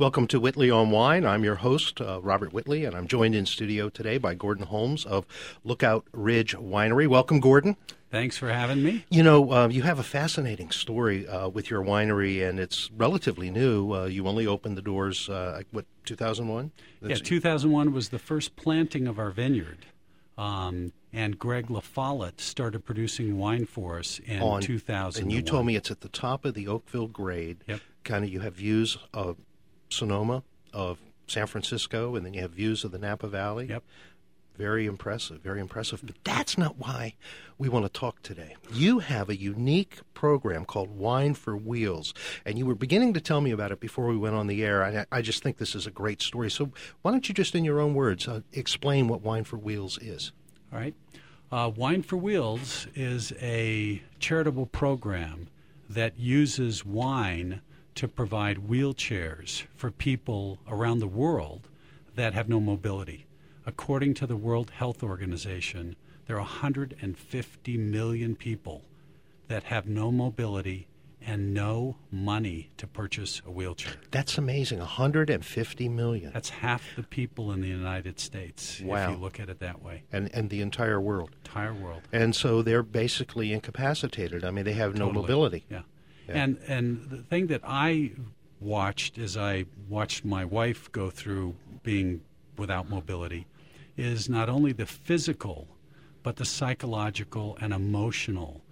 Welcome to Whitley on Wine. I'm your host, Robert Whitley, and I'm joined in studio today by Gordon Holmes of Lookout Ridge Winery. Welcome, Gordon. Thanks for having me. You know, you have a fascinating story with your winery, and it's relatively new. You only opened the doors, 2001? Yeah, 2001 was the first planting of our vineyard. And Greg LaFollette started producing wine for us in 2001. And you told me it's at the top of the Oakville grade. Yep. Kind of, you have views of Sonoma, of San Francisco, and then you have views of the Napa Valley. Yep. Very impressive, very impressive. But that's not why we want to talk today. You have a unique program called Wine for Wheels, and you were beginning to tell me about it before we went on the air. I just think this is a great story. So why don't you just, in your own words, explain what Wine for Wheels is? All right. Wine for Wheels is a charitable program that uses wine to provide wheelchairs for people around the world that have no mobility. According to the World Health Organization, there are 150 million people that have no mobility and no money to purchase a wheelchair. That's amazing, 150 million. That's half the people in the United States, wow, if you look at it that way. And the entire world. Entire world. And so they're basically incapacitated. I mean, they have no mobility. Yeah. And the thing that I watched as I watched my wife go through being without mobility is not only the physical, but the psychological and emotional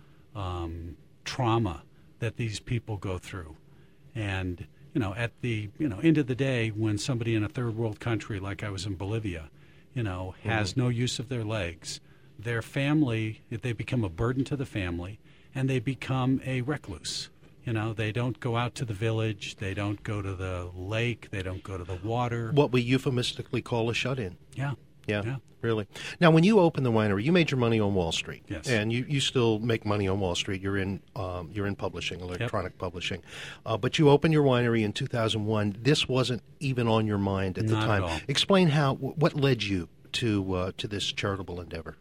trauma that these people go through. And, at the, end of the day, when somebody in a third world country, like I was in Bolivia, has no use of their legs, their family, they become a burden to the family, and they become a recluse. They don't go out to the village, they don't go to the lake, they don't go to the water. What we euphemistically call a shut-in. Yeah, really. Now, when you opened the winery, you made your money on Wall Street. Yes. And you still make money on Wall Street. You're in publishing, electronic publishing. But you opened your winery in 2001. This wasn't even on your mind at the time. Not at all. Explain what led you to this charitable endeavor.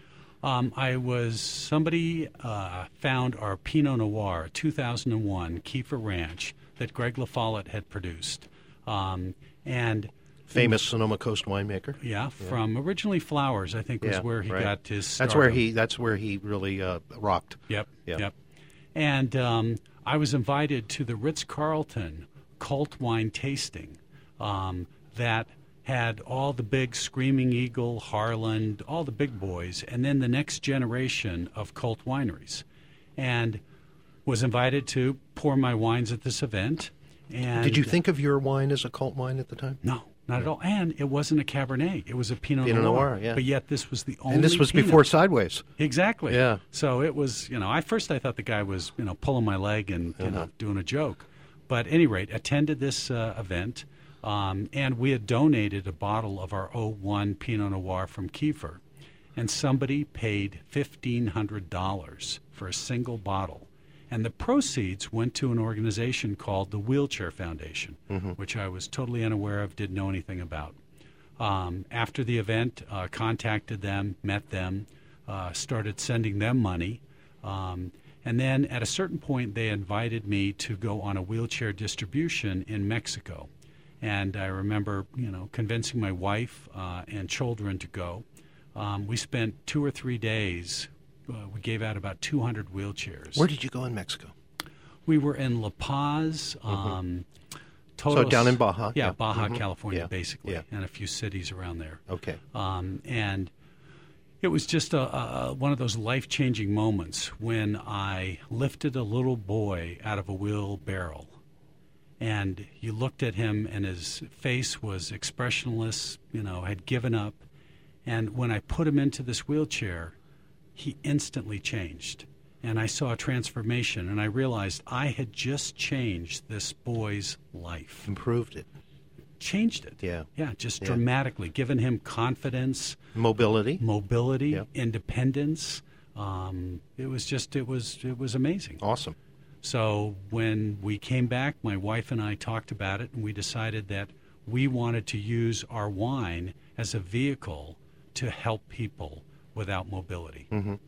Somebody found our Pinot Noir 2001 Kiefer Ranch that Greg LaFollette had produced. Famous Sonoma Coast winemaker. Yeah, from originally Flowers, I think was where he got his start. That's where he really rocked. Yep. And I was invited to the Ritz-Carlton cult wine tasting that had all the big Screaming Eagle, Harland, all the big boys, and then the next generation of cult wineries. And was invited to pour my wines at this event. And did you think of your wine as a cult wine at the time? No. Not at all. And it wasn't a Cabernet. It was a Pinot Noir. Yeah. But yet this was the only And this was Pinot. before Sideways. Exactly. Yeah. So it was, at first I thought the guy was, pulling my leg and, doing a joke. But at any rate, attended this event, and we had donated a bottle of our 01 Pinot Noir from Kiefer. And somebody paid $1,500 for a single bottle. And the proceeds went to an organization called the Wheelchair Foundation, which I was totally unaware of, didn't know anything about. After the event, contacted them, met them, started sending them money. And then at a certain point, they invited me to go on a wheelchair distribution in Mexico. And I remember, convincing my wife and children to go. We spent 2 or 3 days. We gave out about 200 wheelchairs. Where did you go in Mexico? We were in La Paz, Todos, so down in Baja. Yeah, Baja, California, basically, and a few cities around there. Okay. And it was just one of those life-changing moments when I lifted a little boy out of a wheelbarrow. And you looked at him, and his face was expressionless, had given up. And when I put him into this wheelchair, he instantly changed. And I saw a transformation, and I realized I had just changed this boy's life. Improved it. Changed it. Yeah. Yeah, just dramatically. Given him confidence. Mobility. Independence. It was amazing. Awesome. So when we came back, my wife and I talked about it, and we decided that we wanted to use our wine as a vehicle to help people without mobility.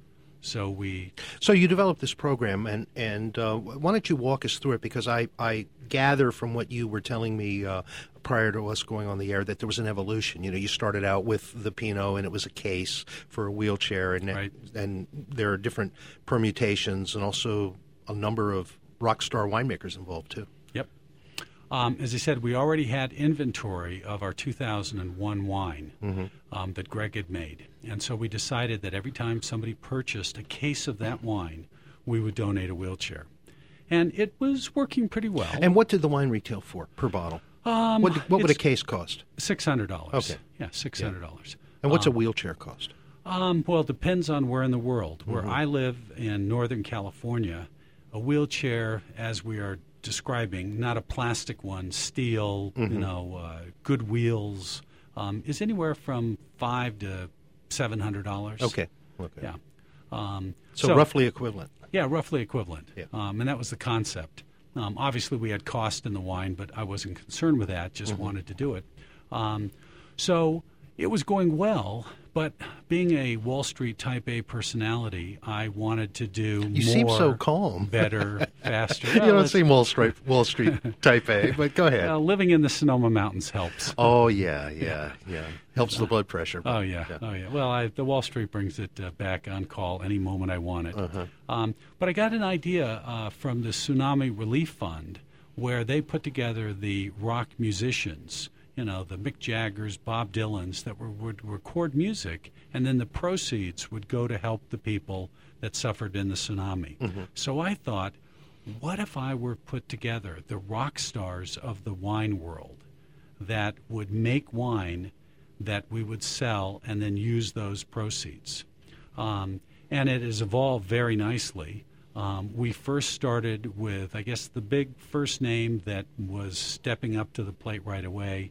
So So you developed this program, and why don't you walk us through it? Because I gather from what you were telling me prior to us going on the air that there was an evolution. You know, you started out with the Pinot, and it was a case for a wheelchair, and Right. and there are different permutations, and also a number of rock star winemakers involved too. Yep. As I said, we already had inventory of our 2001 wine that Greg had made. And so we decided that every time somebody purchased a case of that wine, we would donate a wheelchair. And it was working pretty well. And what did the wine retail for per bottle? What would a it's case cost? $600. Okay. Yeah, $600. And what's a wheelchair cost? Well, it depends on where in the world. Where I live in Northern California, a wheelchair, as we are describing, not a plastic one, steel, good wheels, is anywhere from $500 to $700. Okay. Yeah. So roughly equivalent. Yeah, roughly equivalent. Yeah. And that was the concept. Obviously, we had cost in the wine, but I wasn't concerned with that, just wanted to do it. So it was going well, but being a Wall Street type A personality, I wanted to do You more, seem so calm. better, faster. You don't seem Wall Street type A, but go ahead. Living in the Sonoma Mountains helps. Oh, yeah. Helps the blood pressure. Oh, yeah. Well, the Wall Street brings it back on call any moment I want it. But I got an idea from the Tsunami Relief Fund where they put together the rock musicians, the Mick Jaggers, Bob Dylans, that would record music, and then the proceeds would go to help the people that suffered in the tsunami. So I thought, what if I were put together the rock stars of the wine world that would make wine that we would sell and then use those proceeds? And it has evolved very nicely. We first started with, I guess, the big first name that was stepping up to the plate right away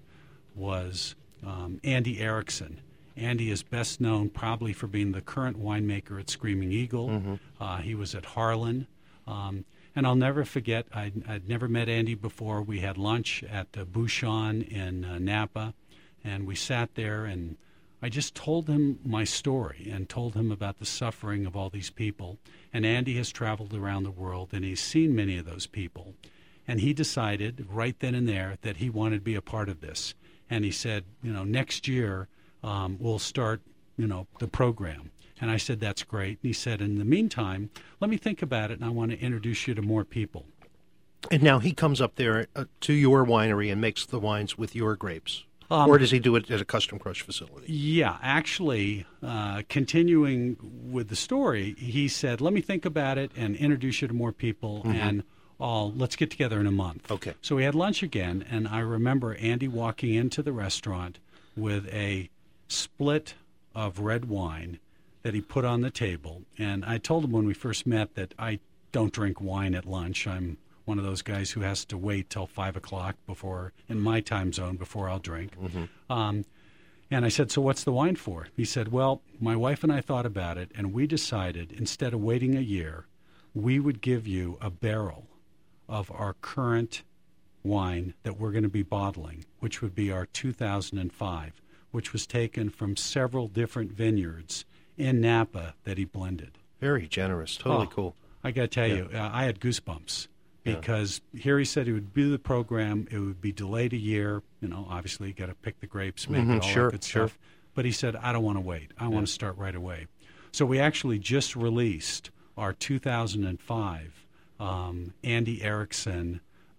was Andy Erickson. Andy is best known probably for being the current winemaker at Screaming Eagle. He was at Harlan. And I'll never forget, I'd never met Andy before. We had lunch at Bouchon in Napa, and we sat there, and I just told him my story and told him about the suffering of all these people. And Andy has traveled around the world, and he's seen many of those people. And he decided right then and there that he wanted to be a part of this. And he said, next year we'll start, the program. And I said, that's great. And he said, in the meantime, let me think about it, and I want to introduce you to more people. And now he comes up there to your winery and makes the wines with your grapes. Or does he do it at a custom crush facility? Yeah, actually, continuing with the story, he said, let me think about it and introduce you to more people, and let's get together in a month. Okay. So we had lunch again, and I remember Andy walking into the restaurant with a split of red wine that he put on the table. And I told him when we first met that I don't drink wine at lunch. I'm one of those guys who has to wait till 5 o'clock in my time zone before I'll drink. And I said, so what's the wine for? He said, well, my wife and I thought about it, and we decided instead of waiting a year, we would give you a barrel of our current wine that we're going to be bottling, which would be our 2005, which was taken from several different vineyards in Napa that he blended. Very generous. Totally cool. I got to tell you, I had goosebumps because here he said he would do the program. It would be delayed a year. Obviously you got to pick the grapes, make it all that good stuff. But he said, I don't want to wait. I want to start right away. So we actually just released our 2005 Andy Erickson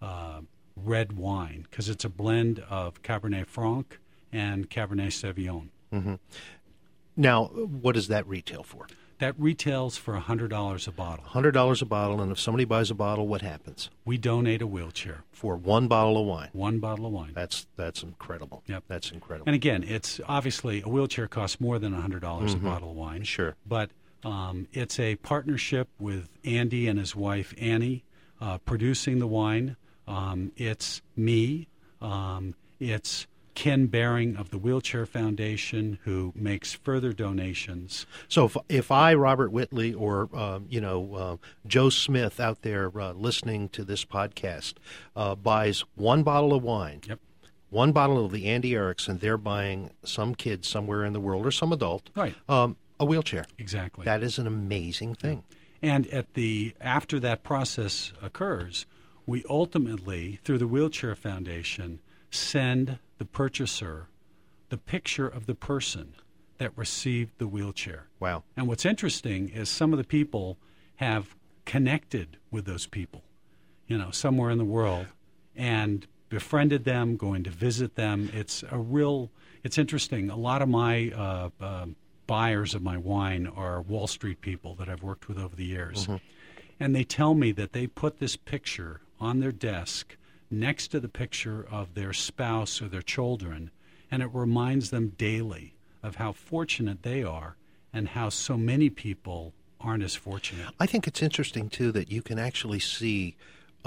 red wine because it's a blend of Cabernet Franc and Cabernet Sauvignon. Now, what does that retail for? That retails for $100 a bottle. $100 a bottle, and if somebody buys a bottle, what happens? We donate a wheelchair. For one bottle of wine? One bottle of wine. That's incredible. Yep. That's incredible. And again, it's obviously a wheelchair costs more than $100 a bottle of wine. Sure. But it's a partnership with Andy and his wife, Annie, producing the wine. It's me. It's Ken Baring of the Wheelchair Foundation, who makes further donations. So if I, Robert Whitley, or Joe Smith out there listening to this podcast buys one bottle of wine, one bottle of the Andy Erickson, they're buying some kid somewhere in the world or some adult, right? A wheelchair. Exactly. That is an amazing thing. And after that process occurs, we ultimately, through the Wheelchair Foundation, send the purchaser the picture of the person that received the wheelchair. Wow. And what's interesting is some of the people have connected with those people, somewhere in the world, and befriended them, going to visit them. It's interesting. A lot of my buyers of my wine are Wall Street people that I've worked with over the years. Mm-hmm. And they tell me that they put this picture on their desk next to the picture of their spouse or their children, and it reminds them daily of how fortunate they are and how so many people aren't as fortunate. I think it's interesting, too, that you can actually see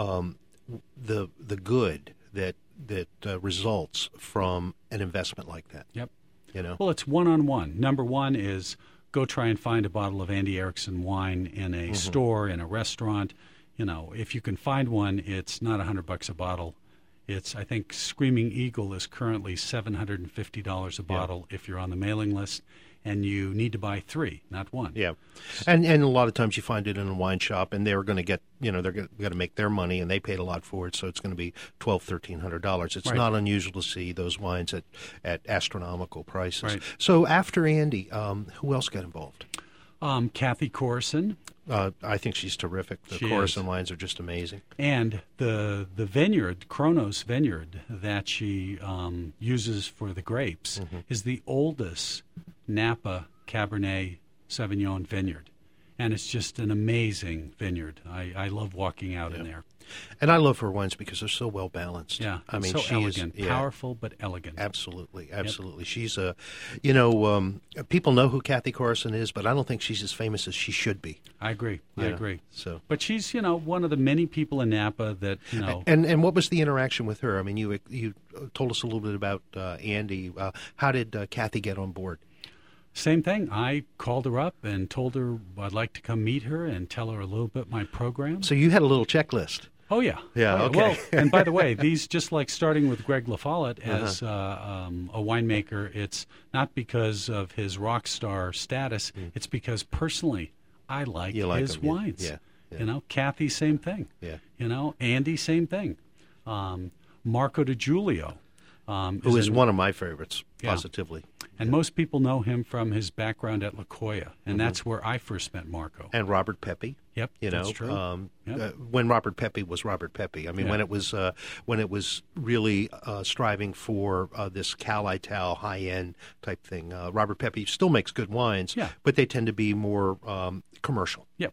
the good that results from an investment like that. Yep. Well, it's one-on-one. Number one is go try and find a bottle of Andy Erickson wine in a store, in a restaurant. If you can find one, it's not $100 a bottle. I think Screaming Eagle is currently $750 a bottle if you're on the mailing list, and you need to buy 3, not 1. Yeah, and a lot of times you find it in a wine shop, and they're going to get, they're going to make their money, and they paid a lot for it, so it's going to be $1,200-1,300. It's not unusual to see those wines at astronomical prices. Right. So after Andy, who else got involved? Kathy Corson. I think she's terrific. The Corson wines are just amazing. And the vineyard, Kronos Vineyard, that she uses for the grapes is the oldest Napa Cabernet Sauvignon vineyard. And it's just an amazing vineyard. I love walking out in there. And I love her wines because they're so well balanced. Yeah, I mean, so she elegant, is powerful but elegant. Absolutely. Yep. She's people know who Kathy Corson is, but I don't think she's as famous as she should be. I agree. I agree. So, but she's one of the many people in Napa that And what was the interaction with her? I mean, you told us a little bit about Andy. How did Kathy get on board? Same thing. I called her up and told her I'd like to come meet her and tell her a little bit my program. So you had a little checklist. Oh, yeah. Yeah, okay. Well, and by the way, these, just like starting with Greg LaFollette as a winemaker, it's not because of his rock star status. It's because personally I like his wines. Yeah. Kathy, same thing. Yeah. Andy, same thing. Marco DiGiulio. Who is one of my favorites, positively. And most people know him from his background at La Jolla, and that's where I first met Marco. And Robert Pepe. Yep, that's true. When Robert Pepe was Robert Pepe. I mean, when it was really striving for this Cal-Ital high-end type thing. Robert Pepe still makes good wines, but they tend to be more commercial. Yep.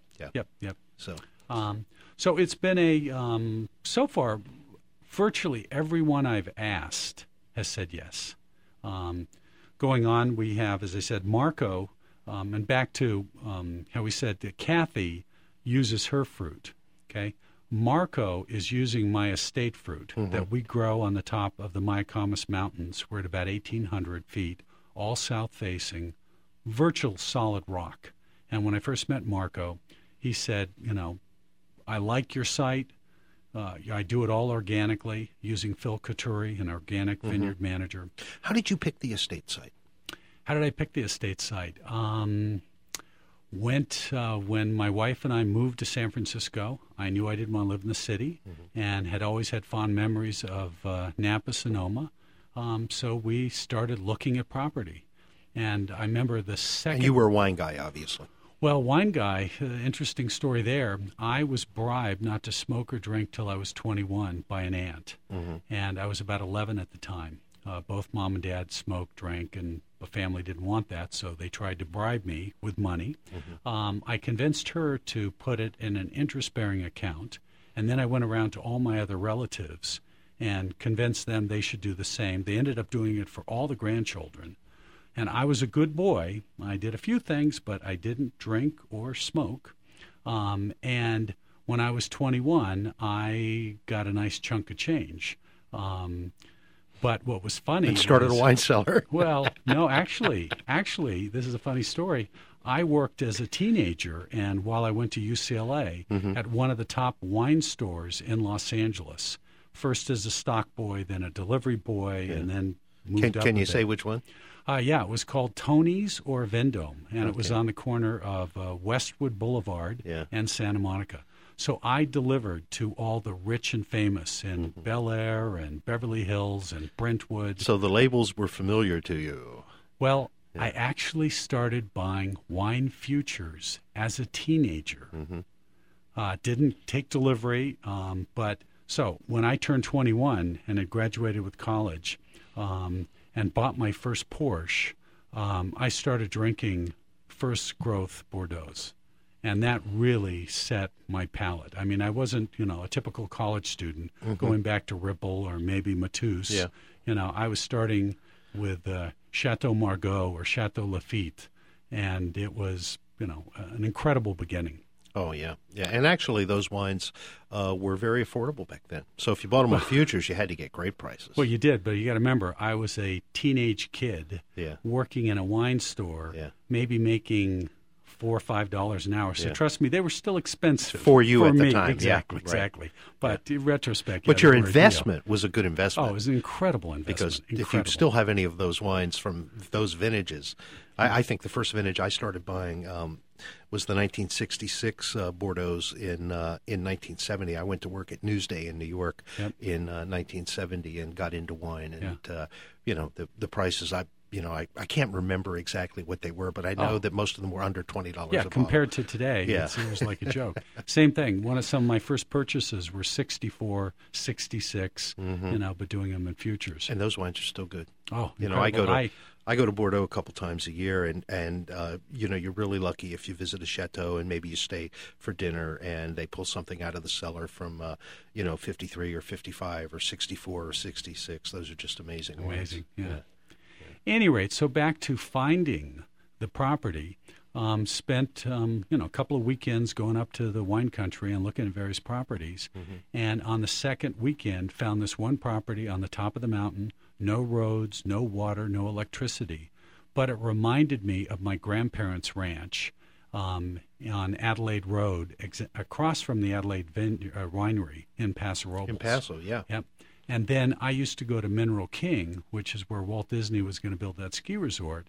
So it's been so far, virtually everyone I've asked has said yes. Going on, we have, as I said, Marco, and back to how we said that Kathy uses her fruit. Okay, Marco is using my estate fruit that we grow on the top of the Mayacamas Mountains. We're at about 1,800 feet, all south-facing, virtual solid rock. And when I first met Marco, he said, I like your site. I do it all organically using Phil Couturi, an organic vineyard manager. How did you pick the estate site? How did I pick the estate site? When my wife and I moved to San Francisco, I knew I didn't want to live in the city and had always had fond memories of Napa, Sonoma. So we started looking at property. And I remember the second... And you were a wine guy, obviously. Well, wine guy, interesting story there. I was bribed not to smoke or drink till I was 21 by an aunt, and I was about 11 at the time. Both mom and dad smoked, drank, and the family didn't want that, so they tried to bribe me with money. I convinced her to put it in an interest-bearing account, and then I went around to all my other relatives and convinced them they should do the same. They ended up doing it for all the grandchildren. And I was a good boy. I did a few things, but I didn't drink or smoke. And when I was 21, I got a nice chunk of change. But what was funny... And started a wine cellar. Well, no, actually, this is a funny story. I worked as a teenager, and while I went to UCLA, at one of the top wine stores in Los Angeles, first as a stock boy, then a delivery boy, and then moved up. Can a you bit. say which one? Yeah, it was called Tony's or Vendome, and it was Okay. on the corner of Westwood Boulevard and Santa Monica. So I delivered to all the rich and famous in Bel Air and Beverly Hills and Brentwood. So the labels were familiar to you. Well, I actually started buying wine futures as a teenager. Didn't take delivery, but so when I turned 21 and had graduated with college and bought my first Porsche, I started drinking first growth Bordeaux's. And that really set my palate. I mean, I wasn't, a typical college student going back to Ripple or maybe Matisse. Yeah. I was starting with Chateau Margaux or Chateau Lafite, and it was, an incredible beginning. Oh, yeah. Yeah. And actually, those wines were very affordable back then. So if you bought them on futures, you had to get great prices. Well, you did, but you got to remember, I was a teenage kid working in a wine store, maybe making $4 or $5 an hour. So trust me, they were still expensive for you at me. the time. Exactly. But in retrospect, but your investment was a good investment. Oh, it was an incredible investment. Because if you still have any of those wines from those vintages, I think the first vintage I started buying was the 1966 Bordeaux's in 1970. I went to work at Newsday in New York in 1970 and got into wine. And, the prices, I can't remember exactly what they were, but I know that most of them were under $20 a bottle. Compared to today, it seems like a joke. Same thing. Some of my first purchases were 64, 66, but doing them in futures. And those wines are still good. Oh, I go to Bordeaux a couple times a year, and you're really lucky if you visit a chateau and maybe you stay for dinner and they pull something out of the cellar from 53 or 55 or 64 or 66. Those are just amazing wines. Amazing, yeah. Any rate, so back to finding the property. Spent a couple of weekends going up to the wine country and looking at various properties. And on the second weekend, found this one property on the top of the mountain. No roads, no water, no electricity. But it reminded me of my grandparents' ranch on Adelaide Road, across from the Adelaide Winery in Paso Robles. In Paso, yeah. Yep. And then I used to go to Mineral King, which is where Walt Disney was going to build that ski resort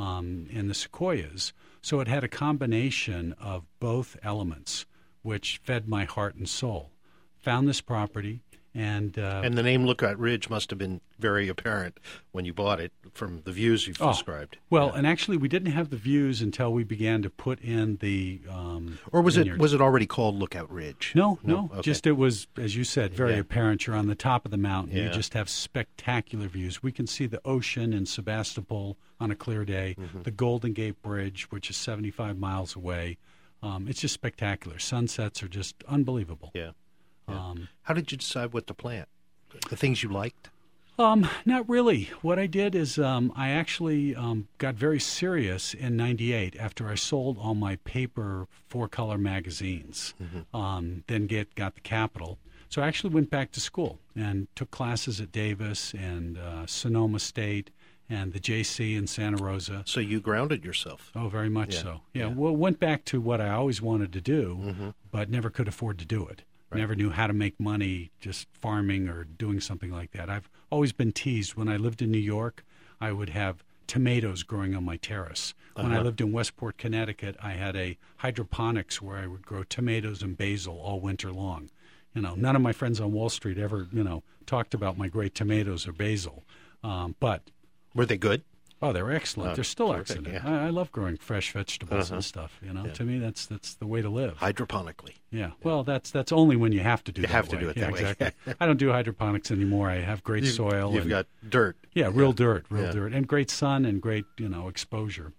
in the Sequoias. So it had a combination of both elements, which fed my heart and soul. Found this property. And the name Lookout Ridge must have been very apparent when you bought it from the views you've described. Well, and actually we didn't have the views until we began to put in the or was vineyard. it already called Lookout Ridge? No. Okay. Just it was, as you said, very apparent. You're on the top of the mountain. Yeah. You just have spectacular views. We can see the ocean in Sebastopol on a clear day, the Golden Gate Bridge, which is 75 miles away. It's just spectacular. Sunsets are just unbelievable. Yeah. How did you decide what to plant? The things you liked? Not really. What I did is I actually got very serious in '98 after I sold all my paper 4-color magazines. Then got the Capital. So I actually went back to school and took classes at Davis and Sonoma State and the JC in Santa Rosa. So you grounded yourself. Oh, very much so. Yeah. Well, went back to what I always wanted to do, but never could afford to do it. Right. Never knew how to make money just farming or doing something like that. I've always been teased. When I lived in New York, I would have tomatoes growing on my terrace. When I lived in Westport, Connecticut, I had a hydroponics where I would grow tomatoes and basil all winter long. None of my friends on Wall Street ever, talked about my great tomatoes or basil. But were they good? Oh, they're excellent. They're still excellent. Yeah. I love growing fresh vegetables and stuff. To me, that's the way to live. Hydroponically. Yeah. Well, that's only when you have to do. You that have to way. do it yeah, that exactly. way. I don't do hydroponics anymore. I have great soil. You've got dirt. Yeah, real dirt, and great sun and great exposure.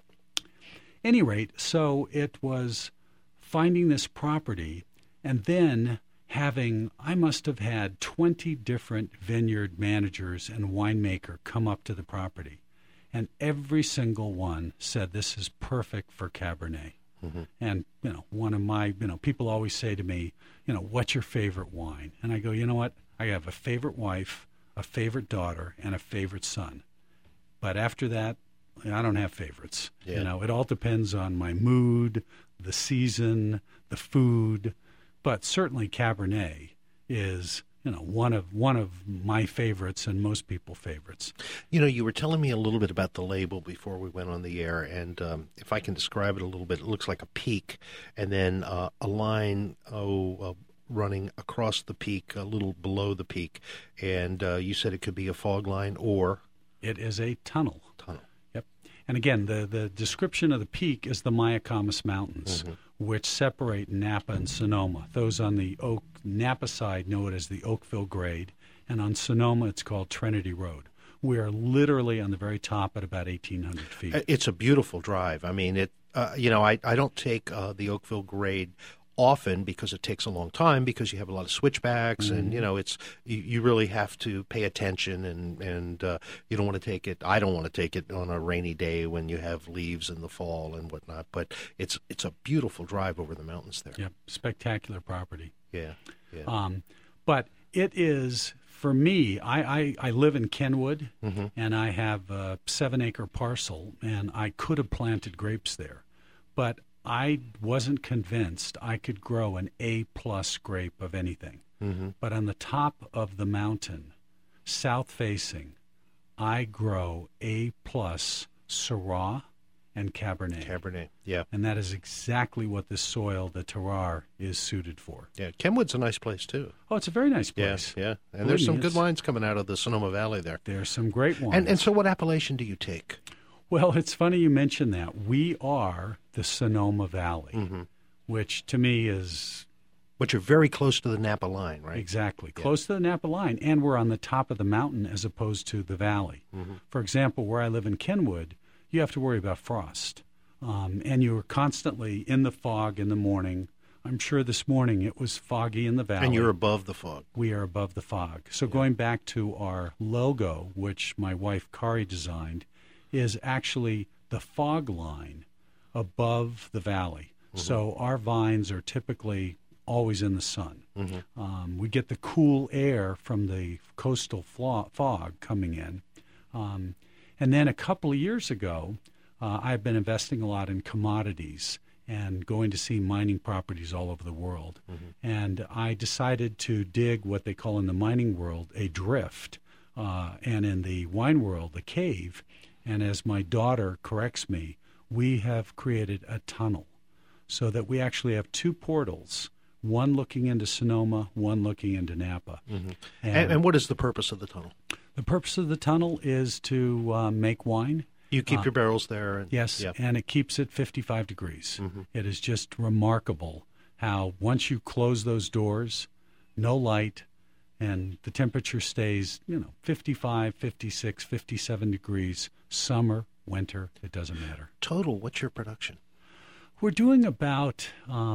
Any rate, so it was finding this property, and then I must have had 20 different vineyard managers and winemaker come up to the property. And every single one said, this is perfect for Cabernet. And, one of my, people always say to me, what's your favorite wine? And I go, you know what? I have a favorite wife, a favorite daughter, and a favorite son. But after that, I don't have favorites. Yeah. It all depends on my mood, the season, the food. But certainly Cabernet is, one of my favorites and most people's favorites. You were telling me a little bit about the label before we went on the air, and if I can describe it a little bit, it looks like a peak, and then a line running across the peak, a little below the peak, and you said it could be a fog line or... It is a tunnel. Tunnel. Yep. And again, the description of the peak is the Mayacamas Mountains, which separate Napa and Sonoma. Those on the Napa side know it as the Oakville Grade, and on Sonoma it's called Trinity Road. We are literally on the very top at about 1,800 feet. It's a beautiful drive. I mean, I don't take the Oakville Grade often because it takes a long time because you have a lot of switchbacks and you really have to pay attention and you don't want to take it. I don't want to take it on a rainy day when you have leaves in the fall and whatnot. But it's a beautiful drive over the mountains there. Yep, spectacular property. Yeah. But it is, for me, I live in Kenwood and I have a 7-acre parcel and I could have planted grapes there, but I wasn't convinced I could grow an A-plus grape of anything. But on the top of the mountain, south-facing, I grow A-plus Syrah and Cabernet. Cabernet, yeah. And that is exactly what the soil, the terroir, is suited for. Yeah, Kenwood's a nice place, too. Oh, it's a very nice place. Yeah. And there's some good wines coming out of the Sonoma Valley there. There's some great wines. And so what appellation do you take? Well, it's funny you mention that. We are the Sonoma Valley, which to me is... But you're very close to the Napa line, right? Exactly. Close to the Napa line. And we're on the top of the mountain as opposed to the valley. For example, where I live in Kenwood, you have to worry about frost. And you're constantly in the fog in the morning. I'm sure this morning it was foggy in the valley. And you're above the fog. We are above the fog. So going back to our logo, which my wife Kari designed, is actually the fog line above the valley. So our vines are typically always in the sun. We get the cool air from the coastal fog coming in. And then a couple of years ago, I've been investing a lot in commodities and going to see mining properties all over the world. And I decided to dig what they call in the mining world a drift, and in the wine world, a cave. And as my daughter corrects me, we have created a tunnel so that we actually have two portals, one looking into Sonoma, one looking into Napa. And what is the purpose of the tunnel? The purpose of the tunnel is to make wine. You keep your barrels there? Yes, and it keeps it 55 degrees. It is just remarkable how once you close those doors, no light, and the temperature stays, 55, 56, 57 degrees, summer, winter, it doesn't matter. Total, what's your production? We're doing about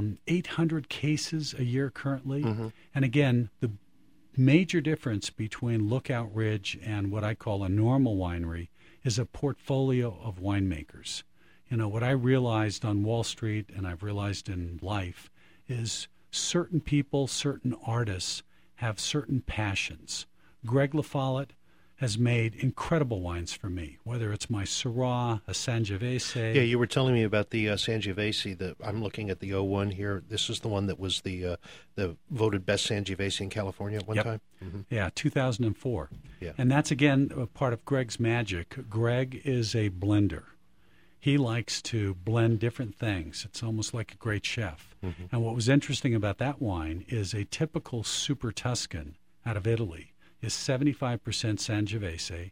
800 cases a year currently. And again, the major difference between Lookout Ridge and what I call a normal winery is a portfolio of winemakers. What I realized on Wall Street and I've realized in life is certain people, certain artists have certain passions. Greg LaFollette has made incredible wines for me, whether it's my Syrah, a Sangiovese. Yeah, you were telling me about the Sangiovese. I'm looking at the 01 here. This is the one that was the voted best Sangiovese in California at one time? Yeah, 2004. Yeah. And that's, again, a part of Greg's magic. Greg is a blender. He likes to blend different things. It's almost like a great chef. And what was interesting about that wine is a typical Super Tuscan out of Italy is 75% Sangiovese,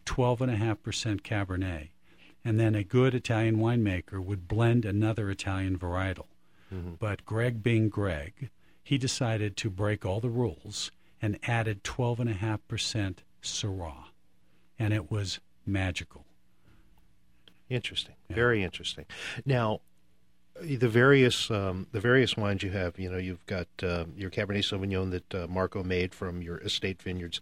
12.5% Cabernet. And then a good Italian winemaker would blend another Italian varietal. But Greg being Greg, he decided to break all the rules and added 12.5% Syrah. And it was magical. Interesting. Yeah. Very interesting. Now, the various wines you have, you've got your Cabernet Sauvignon that Marco made from your estate vineyards.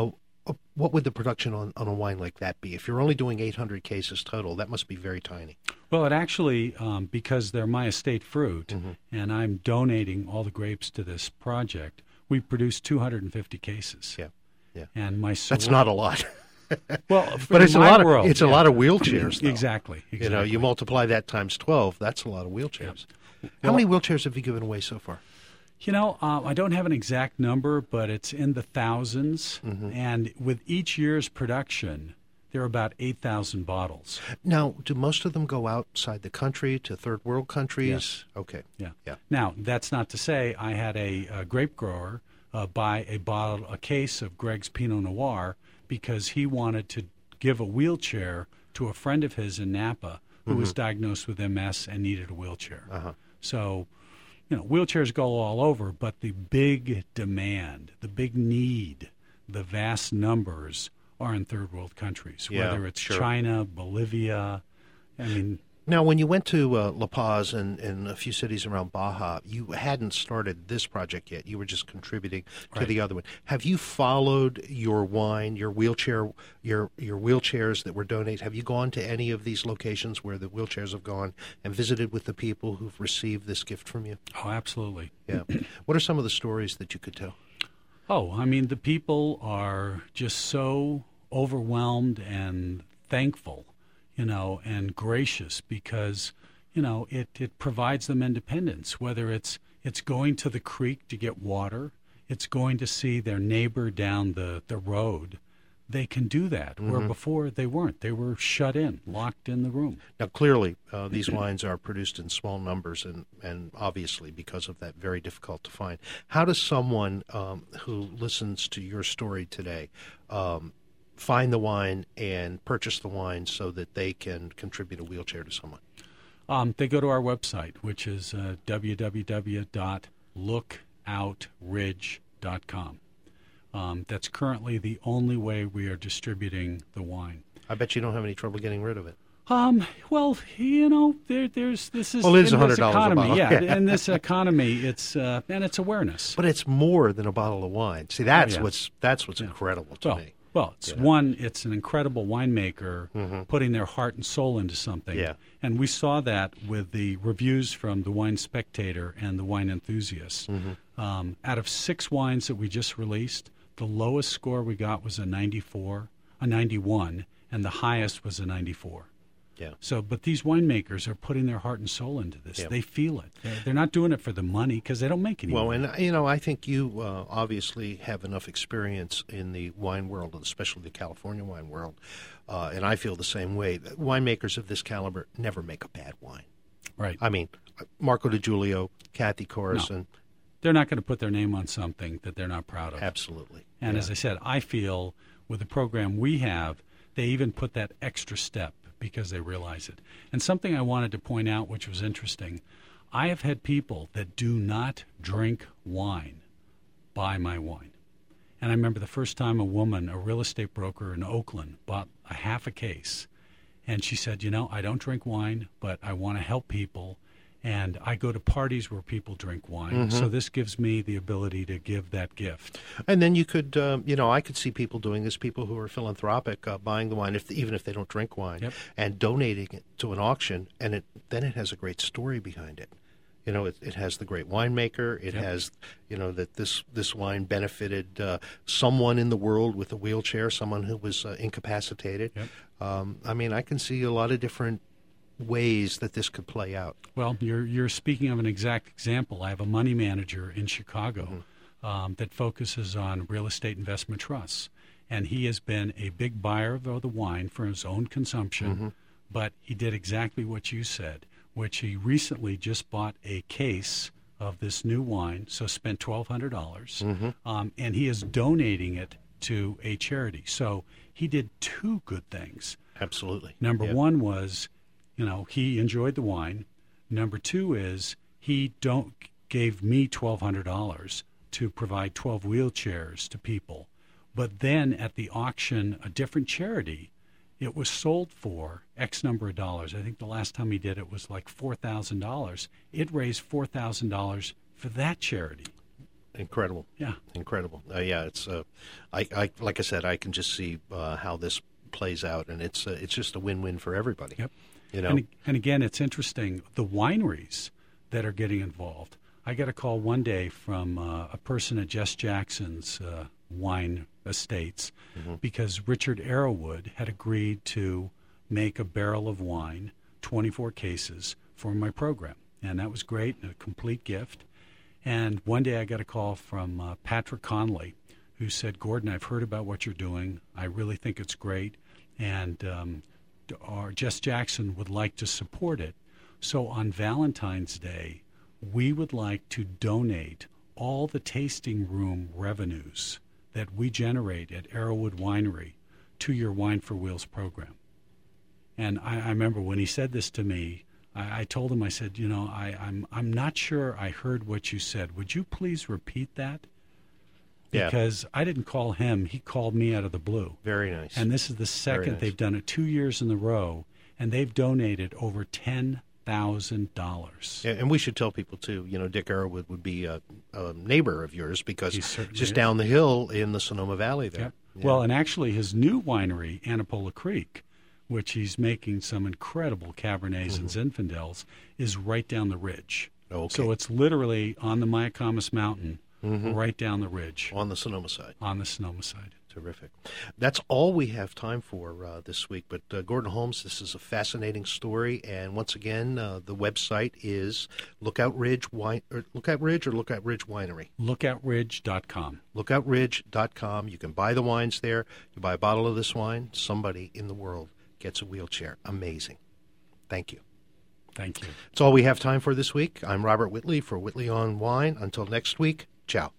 What would the production on a wine like that be? If you're only doing 800 cases total, that must be very tiny. Well, it actually, because they're my estate fruit, and I'm donating all the grapes to this project, we produce 250 cases. Yeah. And my that's not a lot. Well, but it's a lot of world, a lot of wheelchairs. Though. Exactly. You multiply that times 12. That's a lot of wheelchairs. How many wheelchairs have you given away so far? I don't have an exact number, but it's in the thousands. And with each year's production, there are about 8,000 bottles. Now, do most of them go outside the country to third world countries? Yes. Okay. Yeah. Now, that's not to say I had a grape grower buy a case of Greg's Pinot Noir because he wanted to give a wheelchair to a friend of his in Napa who was diagnosed with MS and needed a wheelchair. So, wheelchairs go all over, but the big demand, the big need, the vast numbers are in third world countries, whether it's China, Bolivia. Now, when you went to La Paz and a few cities around Baja, you hadn't started this project yet. You were just contributing to the other one. Have you followed your wine, your wheelchairs that were donated? Have you gone to any of these locations where the wheelchairs have gone and visited with the people who've received this gift from you? Oh, absolutely. Yeah. What are some of the stories that you could tell? Oh, the people are just so overwhelmed and thankful, and gracious because, it provides them independence, whether it's going to the creek to get water, it's going to see their neighbor down the road. They can do that, where before they weren't. They were shut in, locked in the room. Now, clearly, these wines are produced in small numbers, and obviously because of that, very difficult to find. How does someone who listens to your story today find the wine and purchase the wine so that they can contribute a wheelchair to someone? They go to our website, which is www.lookoutridge.com. That's currently the only way we are distributing the wine. I bet you don't have any trouble getting rid of it. Well, there's this is well, it is in $100 this economy, a bottle. yeah. In this economy, it's and it's awareness. But it's more than a bottle of wine. See, that's what's incredible to me. Well, it's it's an incredible winemaker putting their heart and soul into something. Yeah. And we saw that with the reviews from the Wine Spectator and the Wine Enthusiast. Out of 6 wines that we just released, the lowest score we got was a 91, and the highest was a 94. Yeah. So, but these winemakers are putting their heart and soul into this. Yeah. They feel it. They're not doing it for the money because they don't make any money. Well, and I think you obviously have enough experience in the wine world, especially the California wine world, and I feel the same way. Winemakers of this caliber never make a bad wine. Right. Marco Di Giulio, Kathy Corison. No. They're not going to put their name on something that they're not proud of. Absolutely. And as I said, I feel with the program we have, they even put that extra step because they realize it. And something I wanted to point out, which was interesting, I have had people that do not drink wine buy my wine. And I remember the first time a woman, a real estate broker in Oakland, bought a half a case. And she said, I don't drink wine, but I want to help people. And I go to parties where people drink wine, so this gives me the ability to give that gift. And then you could, I could see people doing this, people who are philanthropic, buying the wine, even if they don't drink wine, and donating it to an auction, and then it has a great story behind it. It has the great winemaker. It has, that this wine benefited someone in the world with a wheelchair, someone who was incapacitated. I can see a lot of different ways that this could play out. Well, you're speaking of an exact example. I have a money manager in Chicago that focuses on real estate investment trusts, and he has been a big buyer of the wine for his own consumption, but he did exactly what you said, which he recently just bought a case of this new wine, so spent $1,200, and he is donating it to a charity. So he did 2 good things. Absolutely. Number one was, he enjoyed the wine. Number 2 is he gave me $1,200 to provide 12 wheelchairs to people. But then at the auction, a different charity, it was sold for X number of dollars. I think the last time he did it was like $4,000. It raised $4,000 for that charity. Incredible. Yeah. Incredible. It's I like I said, I can just see how this plays out, and it's just a win-win for everybody. Yep. And again, it's interesting, the wineries that are getting involved. I got a call one day from a person at Jess Jackson's wine estates because Richard Arrowwood had agreed to make a barrel of wine, 24 cases, for my program. And that was great, and a complete gift. And one day I got a call from Patrick Conley, who said, Gordon, I've heard about what you're doing. I really think it's great. And our Jess Jackson would like to support it. So on Valentine's Day, we would like to donate all the tasting room revenues that we generate at Arrowwood Winery to your Wine for Wheels program. And I remember when he said this to me, I told him, I said, I'm not sure I heard what you said. Would you please repeat that? Because I didn't call him. He called me out of the blue. Very nice. And this is the second. Nice. They've done it 2 years in a row, and they've donated over $10,000. Yeah, and we should tell people, too, Dick Arrowwood would be a neighbor of yours because He certainly just is. down the hill in the Sonoma Valley there. Yep. Yeah. Well, and actually his new winery, Anapola Creek, which he's making some incredible Cabernets and Zinfandels, is right down the ridge. Okay. So it's literally on the Mayacamas Mountain, right down the ridge, On the Sonoma side. on the Sonoma side. Terrific. That's all we have time for this week. But Gordon Holmes, this is a fascinating story. And once again, the website is Lookout Ridge or Lookout Ridge Winery. LookoutRidge.com. LookoutRidge.com. You can buy the wines there. You buy a bottle of this wine, somebody in the world gets a wheelchair. Amazing. Thank you. Thank you. That's all we have time for this week. I'm Robert Whitley for Whitley on Wine. Until next week, ciao.